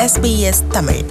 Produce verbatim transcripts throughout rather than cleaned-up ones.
S B S Tamil.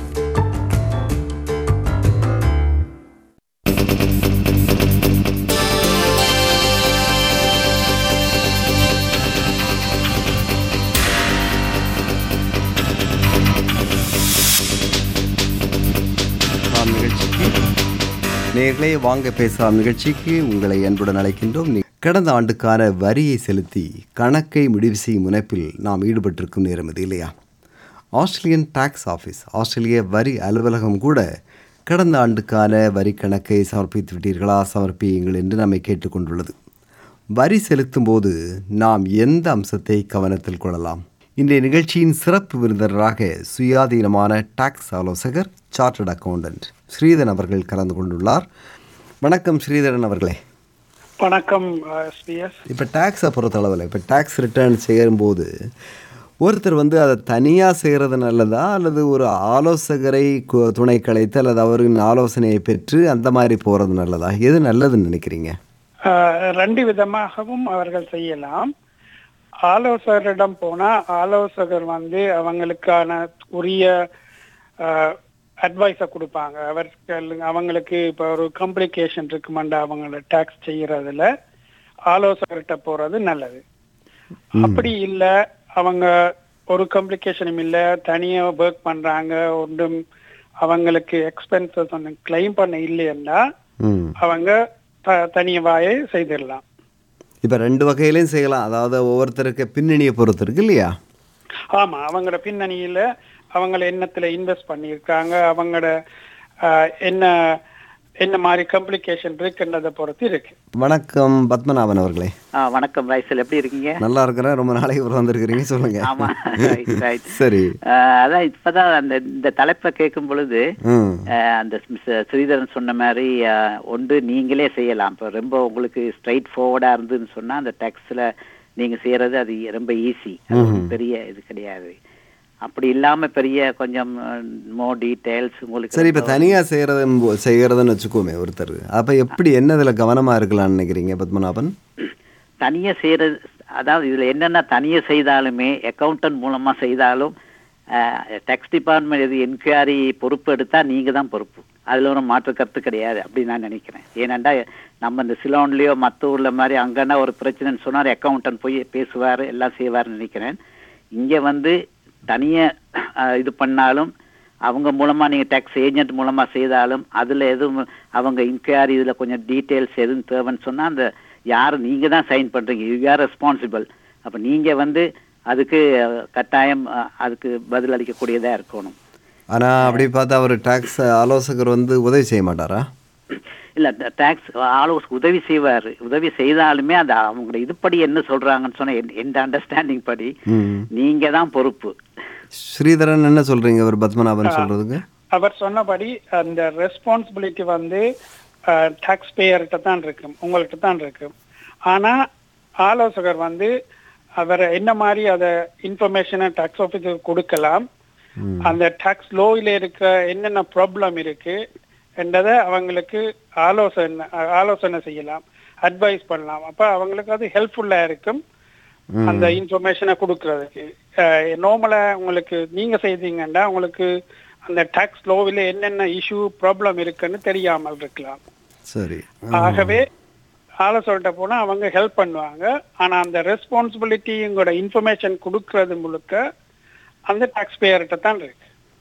நேயர்களே, வாங்க பேசலாம் நிகழ்ச்சிக்கு உங்களை அன்புடன் அழைக்கின்றோம். கடந்த ஆண்டுக்கான வரியை செலுத்தி கணக்கை முடிவு செய்யும் முனைப்பில் நாம் ஈடுபட்டிருக்கும் நேரம் இது இல்லையா? ஆஸ்திரேலியன் டாக்ஸ் ஆஃபீஸ், ஆஸ்திரேலிய வரி அலுவலகம் கூட கடந்த ஆண்டுக்கான வரி கணக்கை சமர்ப்பித்து விட்டீர்களா, சமர்ப்பியுங்கள் என்று நம்மை கேட்டுக்கொண்டுள்ளது. வரி செலுத்தும் போது நாம் எந்த அம்சத்தை கவனத்தில் கொள்ளலாம்? இன்றைய நிகழ்ச்சியின் சிறப்பு விருந்தினராக சுயாதீனமான டாக்ஸ் ஆலோசகர், சார்ட்டர்ட் அக்கவுண்டன்ட் ஸ்ரீதரன் அவர்கள் கலந்து கொண்டுள்ளார். வணக்கம் ஸ்ரீதரன் அவர்களே. வணக்கம். இப்போ டாக்ஸை பொறுத்தளவில் இப்போ டாக்ஸ் ரிட்டர்ன் செய்யும்போது ஒருத்தர் வந்து அதை தனியாக செய்கிறது நல்லதா, அல்லது ஒரு ஆலோசகரை துணை கலைத்து அல்லது அவரின் ஆலோசனையை பெற்று அந்த மாதிரி போகிறது நல்லதா? எது நல்லதுன்னு நினைக்கிறீங்க? ரெண்டு விதமாகவும் அவர்கள் செய்யலாம். ஆலோசகரிடம் போனா ஆலோசகர் வந்து அவங்களுக்கான உரிய அட்வைஸை கொடுப்பாங்க. அவர்கள் அவங்களுக்கு இப்போ ஒரு காம்ப்ளிகேஷன் இருக்குமாண்டா அவங்கள டாக்ஸ் செய்யறதுல ஆலோசகர்கிட்ட போறது நல்லது. அப்படி இல்லை, அவங்க ஒரு காம்ப்ளிகேஷனும் இல்லை, தனியா ஒர்க் பண்றாங்க, ஒன்றும் அவங்களுக்கு எக்ஸ்பென்சஸ் ஒன்றும் கிளைம் பண்ண இல்லைன்னா அவங்க தனியவாயை செய்திடலாம். இப்போ ரெண்டு வகையிலையும் செய்யலாம், அதாவது ஒவ்வொருத்தருக்கு பின்னணியை பொறுத்து இருக்கு இல்லையா? ஆமா, அவங்களோட பின்னணியில அவங்கள எண்ணத்துல இன்வெஸ்ட் பண்ணியிருக்காங்க, அவங்களோட என்ன என்ன மாதிரி காம்ப்ளிகேஷன் இருக்குன்றதை பொறுத்து இருக்கு. வணக்கம் பத்மநாபன் அவர்களே. வணக்கம் ரைசல், எப்படி இருக்கீங்க? நல்லா இருக்கிறேன், ரொம்ப நாளைக்கு ஒரு வந்திருக்கிறீங்க, சொல்லுங்க. ஆமா, சரி. அதான் இப்பதான் அந்த இந்த தலைப்பை கேட்கும் பொழுது அந்த ஸ்ரீதரன் சொன்ன மாதிரி ஒன்று நீங்களே செய்யலாம். இப்போ ரொம்ப உங்களுக்கு ஸ்ட்ரைட் ஃபார்வர்டா இருந்துன்னு சொன்னா அந்த டேக்ஸ்ல நீங்க செய்யறது அது ரொம்ப ஈஸி, பெரிய இது கிடையாது. அப்படி இல்லாம பெரிய கொஞ்சம் மோ டீடைல்ஸ் உங்களுக்கு. சரி, இப்ப தனியா செய்யறது செய்யறதுன்னு வச்சுக்கோமே ஒருத்தர், அப்ப எப்படி என்னதுல கவனமா இருக்கலாம்னு நினைக்கிறீங்க பத்மநாபன்? தனியா செய்யறது, அதாவது இதுல என்னென்ன தனியா செய்தாலுமே அக்கௌண்டன்ட் மூலமா செய்தாலும் டேக்ஸ் டிபார்ட்மெண்ட் எது என்கொயரி பொறுப்பு எடுத்தா நீங்க தான் பொறுப்பு. அதுல ஒரு மாற்று கருத்து கிடையாது அப்படின்னு நான் நினைக்கிறேன். ஏனெண்டா நம்ம இந்த சிலோன்லயோ மற்ற ஊர்ல மாதிரி அங்கன்னா ஒரு பிரச்சனைன்னு சொன்னார் அக்கௌண்டன்ட் போய் பேசுவாரு, எல்லாம் செய்வாருன்னு நினைக்கிறேன். இங்க வந்து தனியா இது பண்ணாலும் அவங்க மூலமா நீங்க டேக்ஸ் ஏஜென்ட் மூலமா செய்தாலும் அதுல எதுவும் அவங்க இன்கொயரி இதுல கொஞ்சம் டீட்டெயில்ஸ் எதுவும் தேவைன்னு சொன்னா அந்த யாரு நீங்க தான் சைன் பண்றீங்க, யூ ஆர் ரெஸ்பான்சிபிள். அப்ப நீங்க வந்து அதுக்கு கட்டாயம் அதுக்கு பதில் அளிக்கக்கூடியதா இருக்கணும். ஆனா அப்படி பார்த்தா அவர் டாக்ஸ் ஆலோசகர் வந்து உதவி செய்ய மாட்டாரா? இல்ல, டாக்ஸ் ஆலோசகர் உதவி செய்வாரு. உதவி செய்தாலுமே அந்த அவங்க இதுபடி என்ன சொல்றாங்கன்னு சொன்னா எந்த அண்டர்ஸ்டாண்டிங் படி நீங்க தான் பொறுப்பு. ஸ்ரீதரன் என்ன சொல்றீங்க அவர் பத்மநாபன் சொல்றதுக்கு? அவர் சொன்னபடி அந்த ரெஸ்பான்சிபிலிட்டி வந்து டாக்ஸ் பேயர்கிட்ட தான் இருக்கு, உங்கள்கிட்ட தான் இருக்கு. ஆனா ஆலோசகர் வந்து அவர் என்ன மாதிரி அதை இன்ஃபர்மேஷனை டாக்ஸ் ஆஃபீஸருக்கு கொடுக்கலாம், அந்த டாக்ஸ் லோயில இருக்க என்னென்ன ப்ராப்ளம் இருக்கு என்றதை அவங்களுக்கு ஆலோசனை ஆலோசனை செய்யலாம், அட்வைஸ் பண்ணலாம். அப்ப அவங்களுக்கு அது ஹெல்ப்ஃபுல்லா இருக்கும் அந்த இன்ஃபர்மேஷனை கொடுக்கறதுக்கு. நார்மலா உங்களுக்கு நீங்க செய்தீங்கன்னா உங்களுக்கு அந்த டாக்ஸ் லோவில் என்னென்ன இஷ்யூ ப்ராப்ளம் இருக்குன்னு தெரியாமல் இருக்கலாம். சரி. ஆகவே ஆலோசனை போனா அவங்க ஹெல்ப் பண்ணுவாங்க. ஆனா அந்த ரெஸ்பான்சிபிலிட்டி உங்களோட இன்ஃபர்மேஷன் கொடுக்கறது முழுக்க அந்த டாக்ஸ் பேயர்கிட்ட தான் இருக்கு.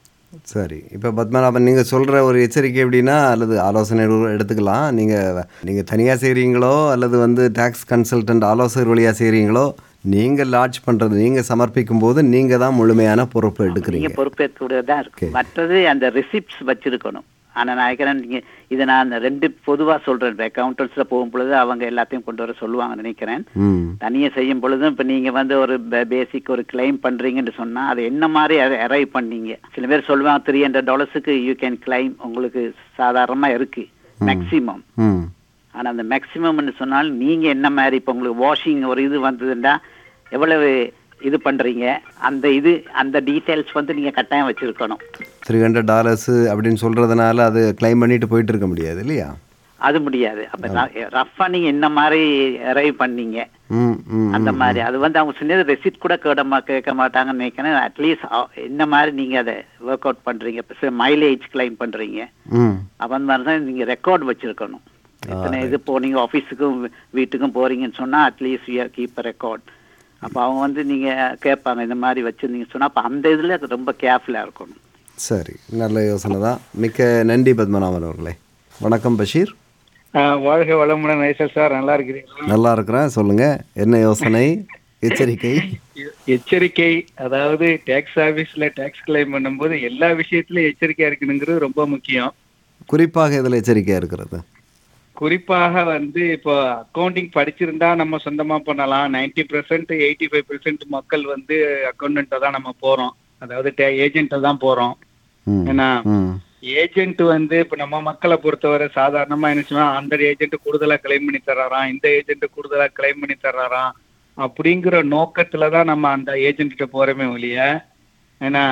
சரி, இப்போ பத்மநாபன் நீங்கள் சொல்கிற ஒரு எச்சரிக்கை எப்படின்னா, அல்லது ஆலோசனை எடுத்துக்கலாம், நீங்கள் நீங்கள் தனியாக செய்கிறீங்களோ அல்லது வந்து டாக்ஸ் கன்சல்டன்ட் ஆலோசகர் வழியாக செய்கிறீங்களோ, நீங்கள் லாட்ஜ் பண்ணுறது நீங்கள் சமர்ப்பிக்கும் போது நீங்கள் தான் முழுமையான பொறுப்பு எடுக்கிறீங்க, பொறுப்பேற்கக்கூடியதான் இருக்கு. மற்றது அந்த ரிசிப்ட்ஸ் வச்சிருக்கணும். ஆனால் நான் நினைக்கிறேன் நீங்கள் இதை நான் ரெண்டு பொதுவாக சொல்கிறேன். அக்கௌண்டன்ஸில் போகும் பொழுது அவங்க எல்லாத்தையும் கொண்டு வர சொல்லுவாங்க நினைக்கிறேன். தனியாக செய்யும் பொழுதும் இப்போ நீங்கள் வந்து ஒரு பேசிக் ஒரு கிளைம் பண்ணுறீங்கன்னு சொன்னால் அது என்ன மாதிரி அரைவ் பண்ணீங்க. சில பேர் சொல்லுவாங்க த்ரீ ஹண்ட்ரட் டாலர்ஸுக்கு யூ கேன் கிளைம், உங்களுக்கு சாதாரணமாக இருக்குது மேக்சிமம். ஆனால் அந்த மேக்சிமம்னு சொன்னால் நீங்கள் என்ன மாதிரி இப்போ உங்களுக்கு வாஷிங் ஒரு இது வந்ததுன்னா எவ்வளவு இது பண்றீங்க, அந்த இது அந்த டீடைல்ஸ் வந்து நீங்க கட்டாயம் வச்சிருக்கணும். த்ரீ ஹண்ட்ரட் டாலர்ஸ் அப்படின்னு சொல்றதுனால அது கிளைம் பண்ணிட்டு போயிட்டு இருக்க முடியாது இல்லையா? அது முடியாது. அப்ப ரஃபா நீங்க என்ன மாதிரி அரைவ் பண்ணீங்க ம், ம், அந்த மாதிரி அது வந்து அவங்க சின்னது ரெசிப்ட் கூட கேட கேட்க மாட்டாங்கன்னு நினைக்கிறேன். அட்லீஸ்ட் என்ன மாதிரி நீங்க அதை ஒர்க் அவுட் பண்றீங்க, மைலேஜ் கிளைம் பண்றீங்க, ம். அவன் மாதிரி தான் நீங்க ரெக்கார்ட் வச்சிருக்கணும். இத்தனை இது போனீங்க ஆஃபீஸுக்கும் வீட்டுக்கும் போறீங்கன்னு சொன்னா at least you keep a record. அப்போ அவங்க வந்து நீங்க கேட்பாங்க இந்த மாதிரி வச்சிருந்தீங்க சொன்னா அப்போ அந்த இதுல ரொம்ப கேர்ஃபுல்லா இருக்கணும். சரி, நல்ல யோசனை தான். மிக்க நன்றி பத்மநாபன் அவர்களே. வணக்கம் பஷீர். வாழ்க வளமுடன் நைசல் சார், நல்லா இருக்கிறீங்களா? நல்லா இருக்கிறேன். சொல்லுங்க, என்ன யோசனை? எச்சரிக்கை எச்சரிக்கை அதாவது டாக்ஸ் ஆபீஸ்ல டாக்ஸ் கிளைம் பண்ணும்போது எல்லா விஷயத்திலும் எச்சரிக்கையா இருக்கணுங்கிறது ரொம்ப முக்கியம். குறிப்பாக இதில் எச்சரிக்கையா இருக்கிறது குறிப்பாக வந்து இப்போ அக்கௌண்டிங் படிச்சிருந்தா நம்ம சொந்தமா பண்ணலாம். Ninety percent eighty five percent மக்கள் வந்து அக்கௌண்டன்ட்ட தான் நம்ம போறோம், அதாவது ஏஜென்ட்ட தான் போறோம். ஏன்னா ஏஜென்ட் வந்து இப்ப நம்ம மக்களை பொறுத்தவரை சாதாரணமா என்ன செய்வான், அந்த ஏஜென்ட் கூடுதலா கிளைம் பண்ணி தர்றாராம், இந்த ஏஜென்ட் கூடுதலா கிளைம் பண்ணி தர்றாராம் அப்படிங்கிற நோக்கத்துலதான் நம்ம அந்த ஏஜென்ட் கிட்ட போறோமே ஒழிய, ஏன்னா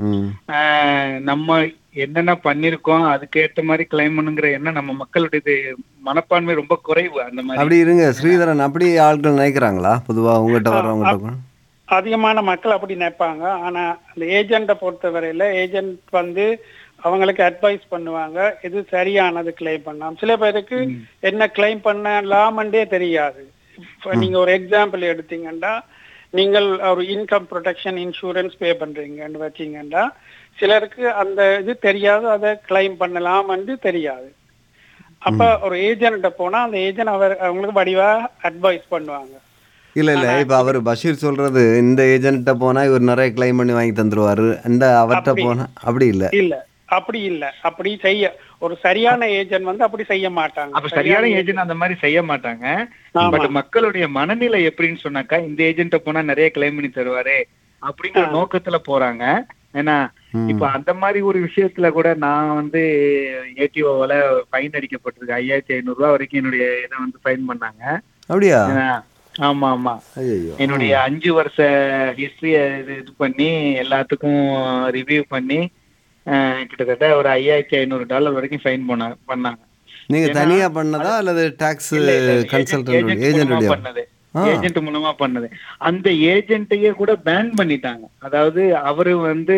நம்ம என்னென்ன பண்ணிருக்கோம் அதுக்கேற்ற மாதிரி கிளைம் பண்ணுங்கிற எண்ணம் நம்ம மக்களுடைய மனப்பான்மை ரொம்ப குறைவு. அந்த மாதிரி அப்படி இருங்க ஸ்ரீதரன், அப்படி ஆட்கள் நினைக்கிறாங்களா பொதுவா உங்ககிட்ட வர்றவங்க? அதிகமான மக்கள் அப்படி நினைப்பாங்க. ஆனா அந்த ஏஜென்ட்டை பொறுத்தவரையில ஏஜென்ட் வந்து அவங்களுக்கு அட்வைஸ் பண்ணுவாங்க, இது சரியானது கிளைம் பண்ணலாம். சில பேருக்கு என்ன கிளைம் பண்ணலாமண்டே தெரியாது. நீங்க ஒரு எக்ஸாம்பிள் எடுத்தீங்கன்னா, நீங்கள் ஒரு இன்கம் ப்ரொடெக்ஷன் இன்சூரன்ஸ் பே பண்றீங்கன்னு வச்சீங்கன்னா சிலருக்கு அந்த இது தெரியாது, அதை கிளைம் பண்ணலாம் என்று தெரியாது. அப்ப ஒரு ஏஜென்ட்ட போனா அந்த ஏஜென்ட் அவர் அவங்களுக்கு வடிவா அட்வைஸ் பண்ணுவாங்க. இல்ல இல்ல இப்ப அவர் பஷீர் சொல்றது இந்த ஏஜென்ட்ட போனா இவர் நிறைய கிளைம் பண்ணி வாங்கி தந்துருவாரு, இந்த அவர்கிட்ட போனா அப்படி இல்ல. இல்ல அப்படி இல்ல, அப்படி செய்ய ஒரு சரியான ஏஜென்ட் வந்து அப்படி செய்ய மாட்டாங்க. அப்ப சரியான ஏஜென்ட் அந்த மாதிரி செய்ய மாட்டாங்க. பட் மக்களுடைய மனநிலை எப்படின்னு சொன்னாக்கா, இந்த ஏஜென்ட்ட போனா நிறைய கிளைம் பண்ணி தருவாரு அப்படிங்கிற நோக்கத்துல போறாங்க. ஏன்னா இப்ப அந்த மாதிரி ஒரு விஷயத்துல கூட நான் வந்து ஏடிஓல ஃபைன் அடிக்கப்பட்டிருக்கு. ஐயாயிரத்தி ஐநூறு ரூபாய் வரைக்கும் என்னுடைய இதை வந்து ஃபைன் பண்ணாங்க. அப்படியா? ஆமா ஆமா. என்னுடைய அஞ்சு வருஷ ஹிஸ்டரிய இது பண்ணி எல்லாத்துக்கும் ரிவ்யூ பண்ணி கிட்டத்தட்ட ஒரு ஐயாயிரத்தி ஐநூறு டாலர் வரைக்கும் ஃபைன் பண்ண பண்ணாங்க. நீங்க தனியா பண்ணதா அல்லது டாக்ஸ் கன்சல்டன்ட் ஏஜென்ட் பண்ணது? ஏஜென்ட் மூலமா பண்ணது. அந்த ஏஜென்ட்டையே கூட பேன் பண்ணிட்டாங்க. அதாவது அவரு வந்து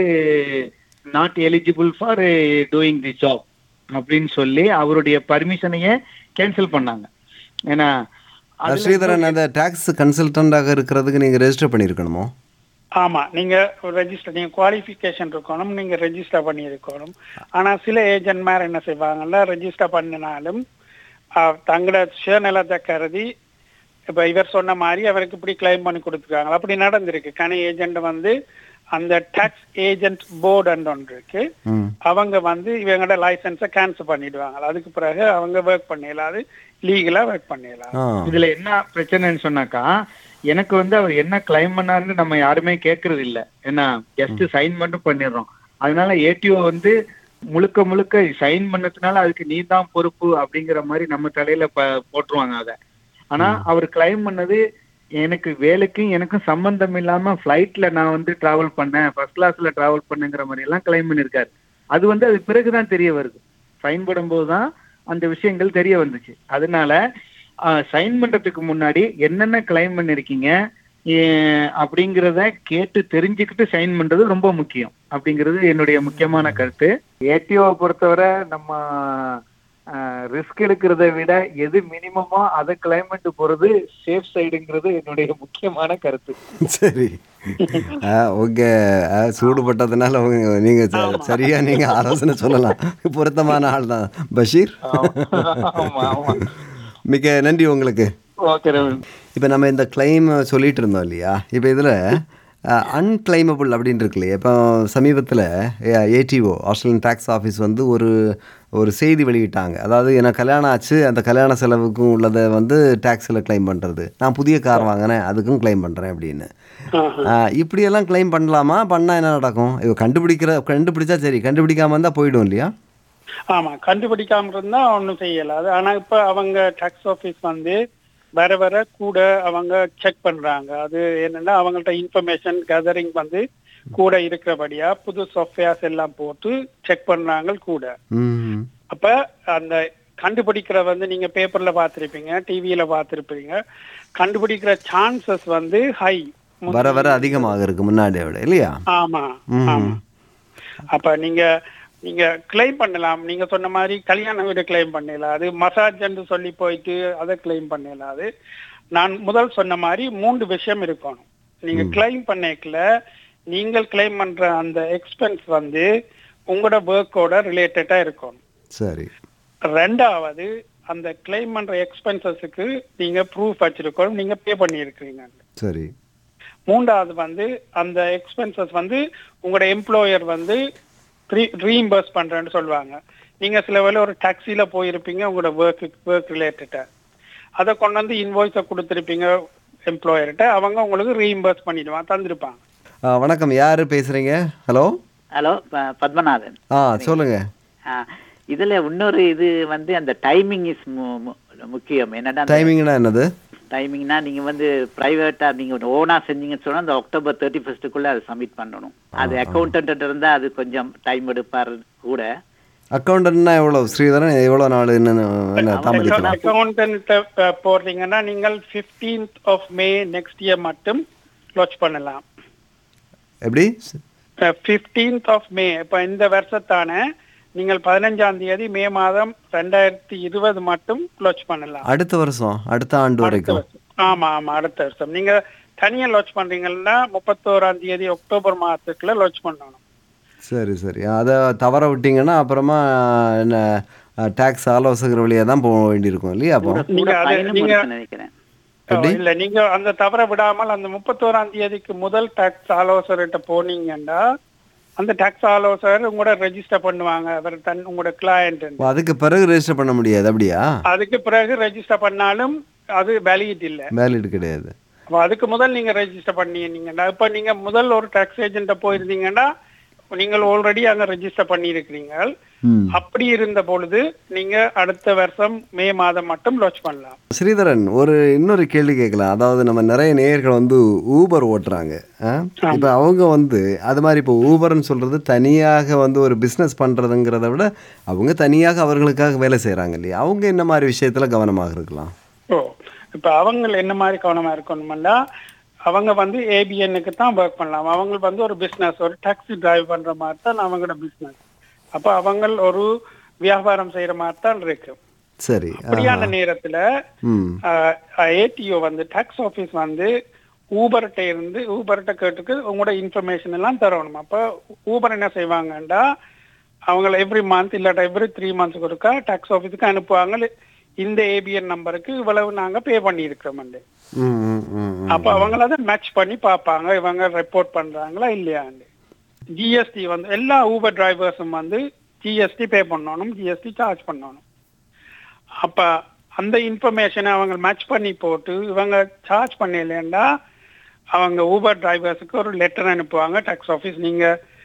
not eligible for doing the job அப்படின்னு சொல்லி அவருடைய பர்மிஷனையே கேன்சல் பண்ணாங்க. ஏன்னா ஸ்ரீதரன், அந்த டாக்ஸ் கன்சல்டன்டாக இருக்கிறதுக்கு நீங்க ரெஜிஸ்டர் பண்ணிருக்கணுமோ? ஆமா, நீங்க ரெஜிஸ்டர், நீங்க குவாலிஃபிகேஷன் இருக்கணும், நீங்க ரெஜிஸ்டர் பண்ணி இருக்கணும். ஆனா சில ஏஜென்ட் மாதிரி என்ன செய்வாங்கல்ல, ரெஜிஸ்டர் பண்ணினாலும் தங்களோட சுயநலத்தை கருதி இப்ப இவர் சொன்ன மாதிரி அவருக்கு இப்படி கிளைம் பண்ணி கொடுத்துருக்காங்க. அப்படி நடந்திருக்கு. கனி ஏஜென்ட் வந்து அந்த டாக்ஸ் ஏஜென்ட் போர்டு ஒன்று இருக்கு, அவங்க வந்து இவங்களோட லைசன்ஸை கேன்சல் பண்ணிடுவாங்க. அதுக்கு பிறகு அவங்க ஒர்க் பண்ணிடலாது, லீகலா ஒர்க் பண்ணிடலாம். இதுல என்ன பிரச்சனைன்னு சொன்னாக்கா, எனக்கு வந்து அவர் என்ன கிளைம் பண்ணாருன்னு நம்ம யாருமே கேட்கறது இல்ல. ஏன்னா ஜஸ்ட் சைன் மட்டும் பண்ணிடுறோம். அதனால ஏடிஓ வந்து முழுக்க முழுக்க சைன் பண்ணதுனால அதுக்கு நீ தான் பொறுப்பு அப்படிங்கிற மாதிரி நம்ம தலையில போட்டுருவாங்க அதை. ஆனா அவர் கிளைம் பண்ணது எனக்கு வேலைக்கும் எனக்கும் சம்பந்தம் இல்லாம பிளைட்ல நான் வந்து டிராவல் பண்ணேன், ஃபர்ஸ்ட் கிளாஸ்ல டிராவல் பண்ணுங்கிற மாதிரி எல்லாம் கிளைம் பண்ணிருக்காரு. அது வந்து அது பிறகுதான் தெரிய வருது. ஃபைன் போடும்போது தான் அந்த விஷயங்கள் தெரிய வந்துச்சு. அதனால சைன் பண்றதுக்கு முன்னாடி என்னென்ன கிளைம் பண்ணிருக்கீங்க அப்படிங்கிறத கேட்டு தெரிஞ்சுக்கிட்டு சைன் பண்றது ரொம்ப முக்கியம் அப்படிங்கிறது என்னுடைய முக்கியமான கருத்து. ஏடிஓவை பொறுத்தவரை நம்ம ரிஸ்க் எடுக்கிறத விட எது மினிமமோ அதை கிளைமேட் போறது சேஃப் சைடுங்கிறது என்னுடைய முக்கியமான கருத்து. சரி, ஓகே. சூடுபட்டதுனால நீங்க சரியா நீங்க ஆலோசனை சொல்லலாம். பொருத்தமான ஆள் தான் பஷீர். மிக நன்றி உங்களுக்கு. இப்போ நம்ம இந்த கிளைம் சொல்லிட்டு இருந்தோம் இல்லையா, இப்போ இதில் அன்கிளைமபிள் அப்படின்னு இருக்கு இல்லையா. இப்போ சமீபத்தில் ஏடிஓ ஆஸ்திரேலியன் டாக்ஸ் ஆஃபீஸ் வந்து ஒரு ஒரு செய்தி வெளியிட்டாங்க. அதாவது எனக்கு கல்யாணம் ஆச்சு, அந்த கல்யாண செலவுக்கும் உள்ளதை வந்து டேக்ஸில் கிளைம் பண்ணுறது, நான் புதிய கார் வாங்கினேன் அதுக்கும் கிளைம் பண்ணுறேன் அப்படின்னு. இப்படியெல்லாம் கிளைம் பண்ணலாமா? பண்ணால் என்ன நடக்கும்? இப்போ கண்டுபிடிக்கிற கண்டுபிடிச்சா சரி, கண்டுபிடிக்காம இருந்தால் போயிடும் இல்லையா? ஆமா, கண்டுபிடிக்காம இருந்தா ஒன்றும் செய்யலாது. ஆனா இப்ப அவங்க டாக்ஸ் ஆஃபீஸ் வந்து வர வர கூட அவங்க செக் பண்றாங்க. அது என்னன்னா அவங்கள்ட்ட இன்ஃபர்மேஷன் கேதரிங் வந்து கூட இருக்கிறபடியா புது சாஃப்ட்வேர்ஸ் எல்லாம் போட்டு செக் பண்றாங்க கூட. அப்ப அந்த கண்டுபிடிக்கிற வந்து நீங்க பேப்பர்ல பார்த்திருப்பீங்க, டிவியில பார்த்திருப்பீங்க. கண்டுபிடிக்கிற சான்சஸ் வந்து ஹை, வர வர அதிகமாக இருக்கு முன்னாடியை விட, இல்லையா? ஆமா ஆமா. அப்ப நீங்க நீங்க கிளைம் பண்ணலாம். நீங்க சொன்ன மாதிரி கல்யாண வீடு கிளைம் பண்ணலாம், அது மசாஜ் என்று சொல்லி போயிட்டு அதை கிளைம் பண்ணலாம். அது நான் முதல் சொன்ன மாதிரி மூன்று விஷயம் இருக்கணும். நீங்க கிளைம் பண்ணிக்கல, நீங்கள் கிளைம் பண்ற அந்த எக்ஸ்பென்ஸ் வந்து உங்களோட ஒர்க்கோட ரிலேட்டடா இருக்கணும். சரி. ரெண்டாவது, அந்த கிளைம் பண்ற எக்ஸ்பென்சஸுக்கு நீங்க ப்ரூஃப் வச்சிருக்கணும், நீங்க பே பண்ணி இருக்கிறீங்க. சரி. மூன்றாவது வந்து அந்த எக்ஸ்பென்சஸ் வந்து உங்களோட எம்ப்ளாயர் வந்து ரீஇம்பர்ஸ் பண்றேன்னு சொல்லுவாங்க. நீங்க சில வேளை ஒரு டாக்ஸில போயிருப்பீங்க, உங்களோட ஒர்க் ஒர்க் ரிலேட்டடா அதை கொண்டு வந்து இன்வாய்ஸை கொடுத்துருப்பீங்க எம்ப்ளாயர்கிட்ட, அவங்க உங்களுக்கு ரீஇம்பர்ஸ் பண்ணிடுவாங்க, தந்திருப்பாங்க. வணக்கம், யாரு பேசுறீங்க? Hello hello, Padmanathan. ஆ சொல்லுங்க. இதுல இன்னொரு இது வந்து அந்த டைமிங் இஸ் முக்கியம். என்னன்னா டைமிங்னா என்னது? டைமிங்னா நீங்க வந்து பிரைவேட்டா நீங்க ஓனா செஞ்சீங்கன்னு சொன்னா அந்த அக்டோபர் தேர்ட்டி ஃபர்ஸ்ட்டுக்குள்ள அதை சப்மிட் பண்ணணும். அது அக்கௌண்டன்ட் இருந்தா அது கொஞ்சம் டைம் எடுப்பாரு கூட. அக்கௌண்டன்ட்னா எவ்வளவு ஸ்ரீதரன், எவ்வளவு நாள் என்ன தாமதிக்கலாம்? அக்கௌண்டன்ட் போடுறீங்கன்னா நீங்கள் பதினைந்தாம் ஆஃப் மே நெக்ஸ்ட் இயர் மட்டும் லான்ச் பண்ணலாம். எப்படி? பதினைந்தாம் ஆஃப் மே, இப்ப இந்த வருஷத்தான நீங்கள் பதினஞ்சாம் தேதி மே மாதம் ரெண்டாயிரத்தி இருபது மட்டும் லான்ச் பண்ணலாம். அடுத்த வருஷம், அடுத்த ஆண்டு வரைக்கும்? ஆமா ஆமா, அடுத்த வருஷம். நீங்க தனியா லான்ச் பண்றீங்கன்னா முப்பத்தோராம் தேதி அக்டோபர் மாதத்துக்குள்ள லான்ச் பண்ணணும். சரி சரி. அதை தவற விட்டீங்கன்னா அப்புறமா என்ன டாக்ஸ் ஆலோசகர் வழியா தான் போக வேண்டியிருக்கும், இல்லையா? அப்போ இல்ல, நீங்க அந்த தவற விடாமல் அந்த முப்பத்தோராம் தேதிக்கு முதல் டாக்ஸ் ஆலோசகர்கிட்ட போனீங்கன்னா அந்த டாக்ஸ் ஆலோசகர் உங்களோட ரெஜிஸ்டர் பண்ணுவாங்க, அவர் தன் உங்களோட கிளையண்ட். அதுக்கு பிறகு ரெஜிஸ்டர் பண்ண முடியாது, அப்படியா? அதுக்கு பிறகு ரெஜிஸ்டர் பண்ணாலும் அது வேலிட் இல்ல, வேலிட் கிடையாது. அதுக்கு முதல் நீங்க ரெஜிஸ்டர் பண்ணீங்கன்னா, இப்ப நீங்க முதல் ஒரு டாக்ஸ் ஏஜென்ட்ட போயிருந்தீங்கன்னா நீங்கள் ஆல்ரெடி அங்க ரெஜிஸ்டர் பண்ணி இருக்கிறீங்க. அப்படி இருந்த பொழுது நீங்க அடுத்த வருஷம் மே மாதம் மட்டும் லான்ச் பண்ணலாம். ஸ்ரீதரன், ஒரு இன்னொரு கேள்வி கேட்கலாம். அதாவது நம்ம நிறைய நேயர்கள் வந்து ஊபர் ஓட்டுறாங்க. இப்போ அவங்க வந்து அது மாதிரி இப்போ ஊபர்னு சொல்றது தனியாக வந்து ஒரு பிஸ்னஸ் பண்றதுங்கிறத விட அவங்க தனியாக அவர்களுக்காக வேலை செய்யறாங்க, இல்லையா? அவங்க என்ன மாதிரி விஷயத்துல கவனமாக இருக்கலாம்? ஓ, இப்போ அவங்க என்ன மாதிரி கவனமா இருக்கணும்னா, அவங்க வந்து ஏபிஎன்னுக்கு தான் ஒர்க் பண்ணலாம். அவங்க வந்து ஒரு பிசினஸ், ஒரு டாக்ஸி டிரைவ் பண்ற மாதிரி தான் அவங்களோட பிசினஸ். அப்ப அவங்க ஒரு வியாபாரம் செய்யற மாதிரி தான் இருக்கு. சரி. அப்படியான நேரத்துல ஏடிஓ வந்து டாக்ஸ் ஆபீஸ் வந்து ஊபர்கிட்ட இருந்து ஊபர்கிட்ட கேட்டுக்கு உங்களோட இன்ஃபர்மேஷன் எல்லாம் தரணும். அப்ப ஊபர் என்ன செய்வாங்கண்டா, அவங்களை எவ்ரி மந்த் இல்லாட்டா எவ்ரி த்ரீ மந்த்ஸ்க்கு ஒருக்கா டாக்ஸ் ஆபீஸுக்கு அனுப்புவாங்க, இந்த ஏபிஎன் நம்பருக்கு இவ்வளவு நாங்க பே பண்ணி இருக்கிறோம். அப்ப அவங்கள அதை மேட்ச் பண்ணி பார்ப்பாங்க, இவங்க ரிப்போர்ட் பண்றாங்களா இல்லையாண்டு. ஜிஎஸ்டி வந்து எல்லா ஊபர் டிரைவர்ஸும் வந்து ஜிஎஸ்டி பே பண்ணணும், ஜிஎஸ்டி சார்ஜ் பண்ணணும். அப்ப அந்த இன்ஃபர்மேஷனை அவங்க மேட்ச் பண்ணி போட்டு இவங்க சார்ஜ் பண்ணலன்னா அவங்க ஊபர் டிரைவர்ஸுக்கு ஒரு லெட்டர் அனுப்புவாங்க டாக்ஸ் ஆஃபீஸ். நீங்க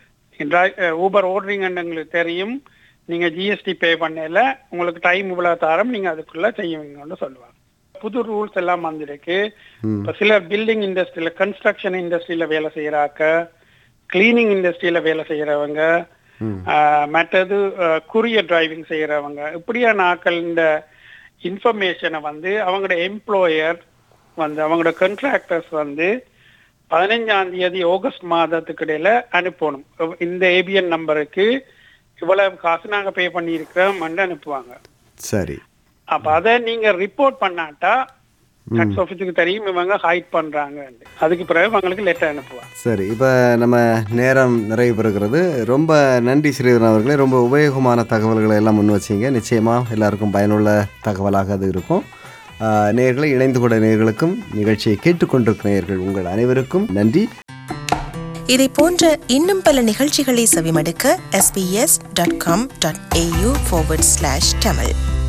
ஊபர் ஓடுறீங்கன்னு எங்களுக்கு தெரியும், நீங்க ஜிஎஸ்டி பே பண்ணல, உங்களுக்கு டைம் இவ்வளவு தாரம், நீங்க அதுக்குள்ள செய்வீங்கன்னு சொல்லுவாங்க. புது ரூல்ஸ் எல்லாம் வந்திருக்கு. இப்ப சில பில்டிங் இண்டஸ்ட்ரியில, கன்ஸ்ட்ரக்ஷன் இண்டஸ்ட்ரியில வேலை செய்யறாக்க, கிளீனிங் இண்டஸ்ட்ரியில வேலை செய்யறவங்க, மற்றது கூரியர் டிரைவிங் செய்யறவங்க, இப்படியான ஆட்கள் இந்த இன்ஃபர்மேஷனை வந்து அவங்களோட எம்ப்ளாயர் வந்து அவங்களோட கான்ட்ராக்டர்ஸ் வந்து பதினஞ்சாம் தேதி ஆகஸ்ட் மாதத்துக்கு இடையில அனுப்பணும். இந்த ஏபிஎன் நம்பருக்கு இவ்வளவு காசு நாங்க பே பண்ணி இருக்கிறோம் அனுப்புவாங்க. சரி. அப்ப அதை நீங்க ரிப்போர்ட் பண்ணாட்டா டாக்ஸ் ஆபீஸுக்கு தெரியும் இவங்க ஹைட் பண்றாங்க, அதுக்கு பிறகு அவங்களுக்கு லெட்டர் அனுப்புவாங்க. சரி, இப்ப நம்ம நேரம் நிறைவு பெறுகிறது. ரொம்ப நன்றி ஸ்ரீதரன் அவர்களே, ரொம்ப உபயோகமான தகவல்களை எல்லாம் முன் வச்சிங்க. நிச்சயமா எல்லாருக்கும் பயனுள்ள தகவலாக அது இருக்கும். நேயர்களை இணைந்து கொண்ட நேயர்களுக்கும் நிகழ்ச்சியை கேட்டுக்கொண்டிருக்கிற நேயர்கள் உங்கள் அனைவருக்கும் நன்றி. இதை போன்ற இன்னும் பல நிகழ்ச்சிகளை செவிமடுக்க S B S dot com dot A U forward slash Tamil